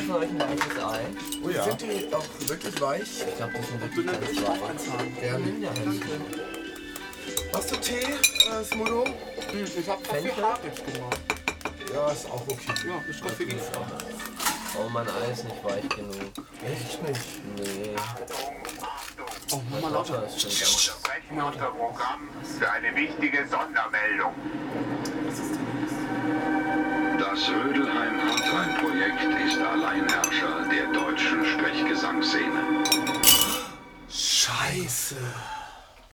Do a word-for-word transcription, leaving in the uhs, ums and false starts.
von euch ein weiches Ei? Oh ja. Sind die auch wirklich weich? Ich glaube, die sind wirklich Du ganz nimmst auch weich. eins haben. Gerne. Ja, Hast du Tee, äh, Smudo? Hm, ich hab Kaffee Fenchel? hart jetzt gemacht. Ja, ist auch okay. Ja, ist Kaffee geht. Oh, mein Ei ist nicht weich genug. Echt nicht. Nee. Oh, mach mal lauter. Das ist schon Sprechen unser Programm für eine wichtige Sondermeldung. Das Rödelheim-Hartheim-Projekt ist Alleinherrscher der deutschen Sprechgesangsszene. Scheiße.